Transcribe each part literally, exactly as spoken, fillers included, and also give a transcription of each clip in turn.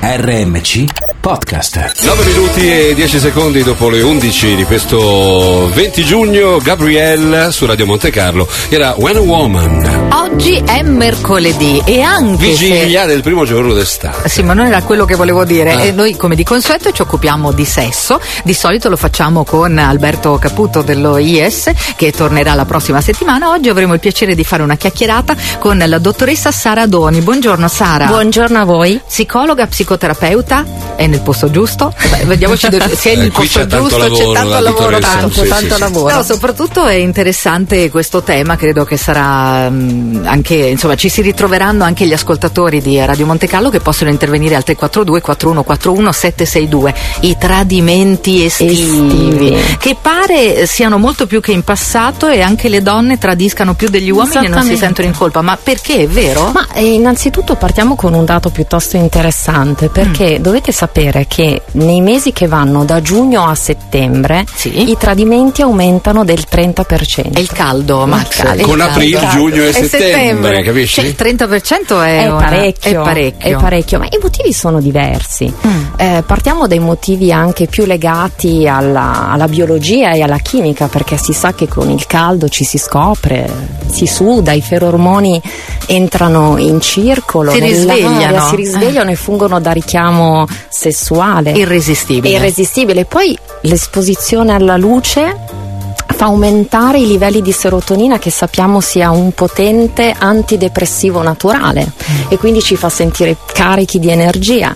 R M C Podcast. nove minuti e dieci secondi dopo le undici di questo venti giugno, Gabrielle su Radio Monte Carlo era When a Woman. Oggi è mercoledì e anche vigilia se... del primo giorno d'estate. Sì, ma non era quello che volevo dire. Ah. E noi, come di consueto, ci occupiamo di sesso. Di solito lo facciamo con Alberto Caputo dello I E S, che tornerà la prossima settimana. Oggi avremo il piacere di fare una chiacchierata con la dottoressa Sara Doni. Buongiorno Sara. Buongiorno a voi. Psicologa, psicoterapeuta, è nel posto giusto? Beh, vediamoci se è nel Eh, qui posto c'è tanto giusto, lavoro, c'è tanto la lavoro, dottoressa. tanto, Sì, tanto sì, lavoro. No, soprattutto è interessante questo tema, credo che sarà mh, anche, insomma, ci si ritroveranno anche gli ascoltatori di Radio Monte Carlo che possono intervenire al tre quattro due quattro uno quattro uno sette sei due. I tradimenti estivi, Estivi. che pare siano molto più che in passato, e anche le donne tradiscano più degli uomini e non si Esattamente. sentono in colpa. Ma perché, è vero? Ma eh, innanzitutto partiamo con un dato piuttosto interessante, perché Mm. dovete sapere che nei mesi che vanno da giugno a settembre Sì. i tradimenti aumentano del trenta per cento. È il caldo, Max. caldo. È il Con caldo. aprile, giugno e È settembre, capisci? Cioè, il trenta per cento è, È una- parecchio, è parecchio. è parecchio, ma i motivi sono diversi. Mm. Eh, partiamo dai motivi anche più legati alla, alla biologia e alla chimica, perché si sa che con il caldo ci si scopre, si suda, i ferormoni entrano in circolo, Si nell'aria, risvegliano. si risvegliano e fungono da richiamo sessuale. Irresistibile. È irresistibile. Poi l'esposizione alla luce fa aumentare i livelli di serotonina, che sappiamo sia un potente antidepressivo naturale, e quindi ci fa sentire carichi di energia.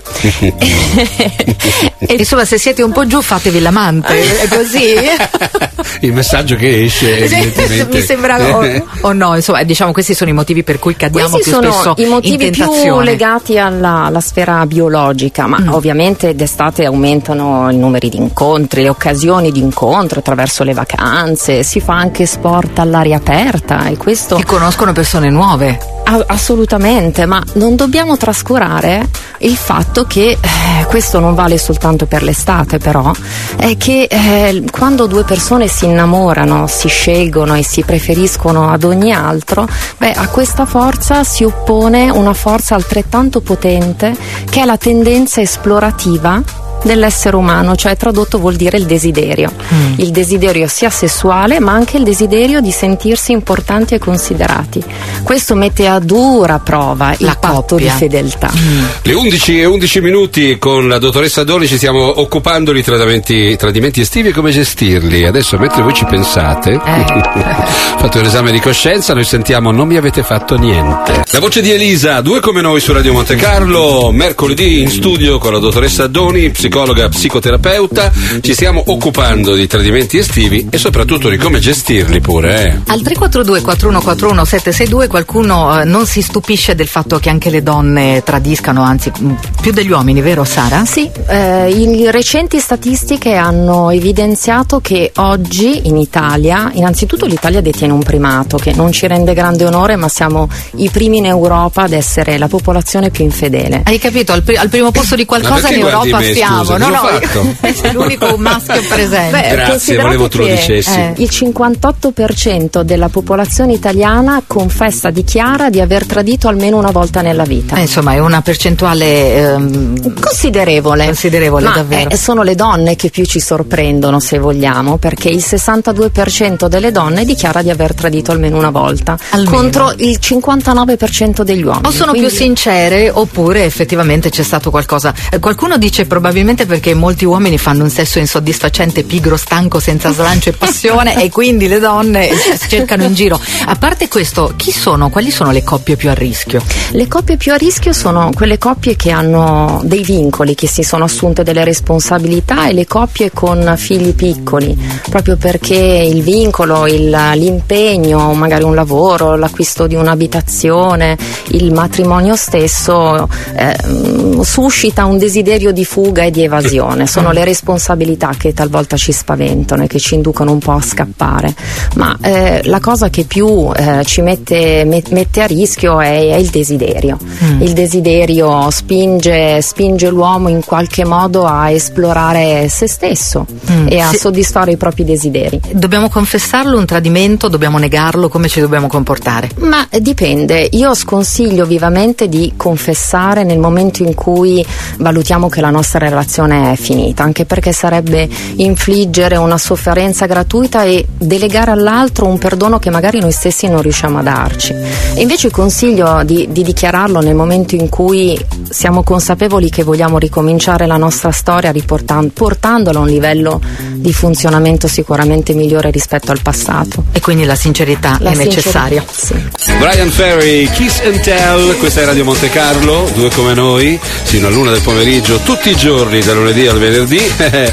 E insomma, se siete un po' giù, fatevi l'amante, è così? Il messaggio che esce evidentemente. Mi sembra o, o no, insomma, diciamo, questi sono i motivi per cui cadiamo Questi più sono spesso i motivi in più tentazione. legati alla, alla sfera biologica, ma Mm. ovviamente d'estate aumentano i numeri di incontri, le occasioni di incontro attraverso le vacanze, si fa anche sport all'aria aperta, e questo Si conoscono persone nuove. A- assolutamente, ma non dobbiamo trascurare il fatto che eh, questo non vale soltanto per l'estate, però è che eh, quando due persone si innamorano, si scelgono e si preferiscono ad ogni altro, beh, a questa forza si oppone una forza altrettanto potente, che è la tendenza esplorativa dell'essere umano, cioè tradotto vuol dire il desiderio. Mm. Il desiderio sia sessuale, ma anche il desiderio di sentirsi importanti e considerati. Questo mette a dura prova il La patto coppia. di fedeltà. Le undici e undici minuti, con la dottoressa Doni ci stiamo occupando di tradimenti, tradimenti estivi e come gestirli. Adesso, mentre voi ci pensate, fate un esame di coscienza, noi sentiamo Non mi avete fatto niente. La voce di Elisa, due come noi su Radio Monte Carlo, mercoledì in studio con la dottoressa Doni, psicologa, psicoterapeuta. Ci stiamo occupando di tradimenti estivi e soprattutto di come gestirli pure, eh. Al tre quattro due quattro uno quattro uno sette sei due qualcuno eh, non si stupisce del fatto che anche le donne tradiscano, anzi mh, più degli uomini, vero Sara? Sì, eh, i recenti statistiche hanno evidenziato che oggi in Italia, innanzitutto l'Italia detiene un primato che non ci rende grande onore, ma siamo i primi in Europa ad essere la popolazione più infedele. Hai capito? Al, pri- al primo posto di qualcosa perché in guardi Europa me, stiamo. scusa, no, cosa ho no, fatto? sei l'unico maschio presente. Beh, Grazie, considerate volevo tu lo che, dicessi. eh, il cinquantotto per cento della popolazione italiana confessa, dichiara di aver tradito almeno una volta nella vita. Eh, insomma, è una percentuale ehm, Considerevole, considerevole, ma davvero. eh, sono le donne che più ci sorprendono, se vogliamo, perché il sessantadue per cento delle donne dichiara di aver tradito almeno una volta, Almeno. contro il cinquantanove per cento degli uomini. O sono Quindi- più sincere, oppure effettivamente c'è stato qualcosa. Eh, qualcuno dice probabilmente perché molti uomini fanno un sesso insoddisfacente, pigro, stanco, senza slancio e passione, e quindi le donne eh, cercano in giro. A parte questo, chi sono? Quali sono le coppie più a rischio? Le coppie più a rischio sono quelle coppie che hanno dei vincoli, che si sono assunte delle responsabilità, e le coppie con figli piccoli, proprio perché il vincolo, il, l'impegno, magari un lavoro, l'acquisto di un'abitazione, il matrimonio stesso eh, suscita un desiderio di fuga e di evasione. Sono le responsabilità che talvolta ci spaventano e che ci inducono un po' a scappare, ma eh, la cosa che più eh, ci mette, met- mette a rischio è, è il desiderio. Mm. Il desiderio spinge spinge, spinge l'uomo in qualche modo a esplorare se stesso mm, e a sì. soddisfare i propri desideri. Dobbiamo confessarlo un tradimento, dobbiamo negarlo, come ci dobbiamo comportare? Ma dipende, io sconsiglio vivamente di confessare nel momento in cui valutiamo che la nostra relazione è finita, anche perché sarebbe infliggere una sofferenza gratuita e delegare all'altro un perdono che magari noi stessi non riusciamo a darci. E invece consiglio di, di dichiararlo nel momento in cui siamo consapevoli che vogliamo ricominciare la nostra storia riportando, portandola a un livello di funzionamento sicuramente migliore rispetto al passato. E quindi la sincerità la è sincerità, necessaria. Sì. Bryan Ferry, Kiss and Tell, questa è Radio Monte Carlo, due come noi, sino all'una del pomeriggio, tutti i giorni, da lunedì al venerdì,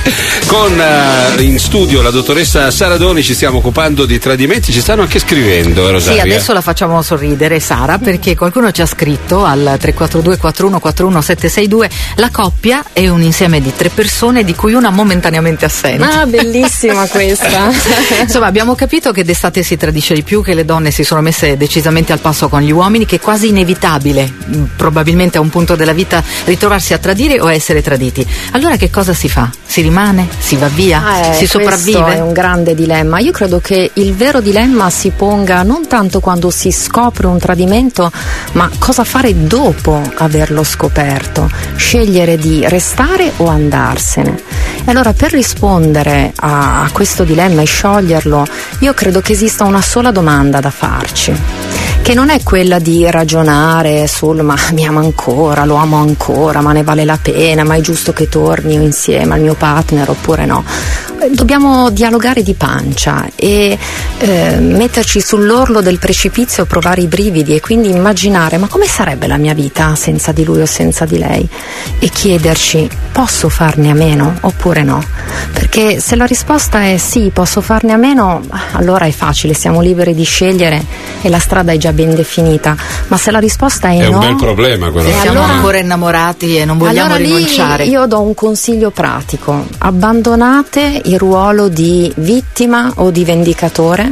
con uh, in studio la dottoressa Sara Doni. Ci stiamo occupando di tradimenti, ci stanno anche scrivendo, Rosaria. Sì, adesso la facciamo sorridere, Sara, perché qualcuno ci ha scritto al tre quattro due quattro uno quattro uno sette sei due: la coppia è un insieme di tre persone di cui una momentaneamente assente. Ah, bellissima questa. Insomma, abbiamo capito che d'estate si tradisce di più, che le donne si sono messe decisamente al passo con gli uomini, che è quasi inevitabile, probabilmente a un punto della vita, ritrovarsi a tradire o a essere traditi. Allora che cosa si fa? Si rimane? Si va via? Ah, eh, si sopravvive? Questo è un grande dilemma. Io credo che il vero dilemma si ponga non tanto quando si scopre un tradimento, ma cosa fare dopo averlo scoperto. Scegliere di restare o andarsene. E allora, per rispondere a, a questo dilemma e scioglierlo, io credo che esista una sola domanda da farci, che non è quella di ragionare sul ma mi ama ancora, lo amo ancora, ma ne vale la pena, ma è giusto che torni insieme al mio partner oppure no. Dobbiamo dialogare di pancia e eh, metterci sull'orlo del precipizio, provare i brividi e quindi immaginare ma come sarebbe la mia vita senza di lui o senza di lei, e chiederci: posso farne a meno oppure no? Perché se la risposta è sì, posso farne a meno, allora è facile, siamo liberi di scegliere e la strada è già ben definita. Ma se la risposta è, è no, un bel problema quello. Se siamo allora, ancora innamorati e non vogliamo allora rinunciare, lì io do un consiglio pratico: abbandonate il ruolo di vittima o di vendicatore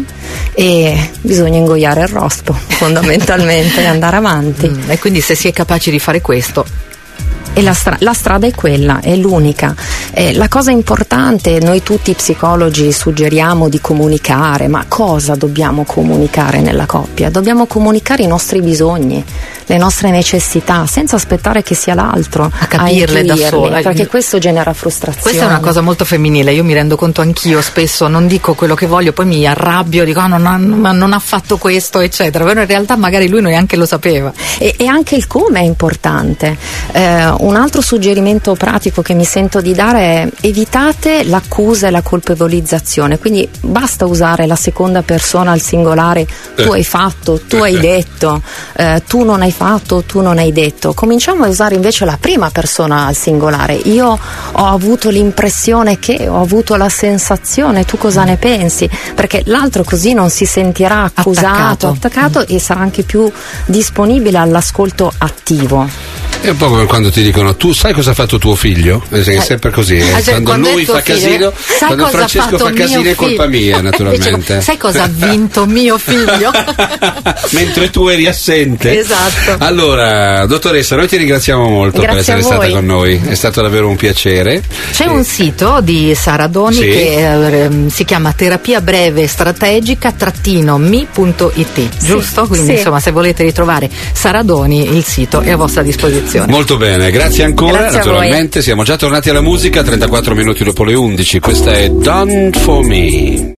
e bisogna ingoiare il rospo fondamentalmente e andare avanti. Mm, e quindi se si è capaci di fare questo, e la, stra- la strada è quella, è l'unica. Eh, la cosa importante, noi tutti psicologi suggeriamo di comunicare, ma cosa dobbiamo comunicare nella coppia? Dobbiamo comunicare i nostri bisogni, le nostre necessità, senza aspettare che sia l'altro a capirle a da sola, perché questo genera frustrazione. Questa è una cosa molto femminile, io mi rendo conto anch'io, spesso non dico quello che voglio, poi mi arrabbio, dico ah, non, ha, non ha fatto questo eccetera, però in realtà magari lui neanche lo sapeva. E, e anche il come è importante. Eh, un altro suggerimento pratico che mi sento di dare è: evitate l'accusa e la colpevolizzazione, quindi basta usare la seconda persona al singolare, tu hai fatto, tu hai detto, eh, tu non hai fatto, tu non hai detto. Cominciamo a usare invece la prima persona al singolare: io ho avuto l'impressione che, ho avuto la sensazione, tu cosa ne pensi? Perché l'altro così non si sentirà accusato, attaccato, attaccato e sarà anche più disponibile all'ascolto attivo. È un po' come quando ti dicono: tu sai cosa ha fatto tuo figlio? È sempre così, eh? Ah, cioè, quando, quando lui fa figlio, casino, quando Francesco fa casino è colpa mia, naturalmente. Sai cosa ha vinto mio figlio? Mentre tu eri assente. Esatto. Allora, dottoressa, noi ti ringraziamo molto Grazie per essere stata con noi, è stato davvero un piacere. C'è eh. un sito di Sara Doni, sì, che eh, si chiama terapia breve strategica trattino mi punto it, giusto? Sì, Quindi sì. insomma, se volete ritrovare Sara Doni, il sito è a vostra disposizione. Molto bene, grazie ancora. Grazie naturalmente siamo già tornati alla musica, trentaquattro minuti dopo le undici. Questa è Done For Me.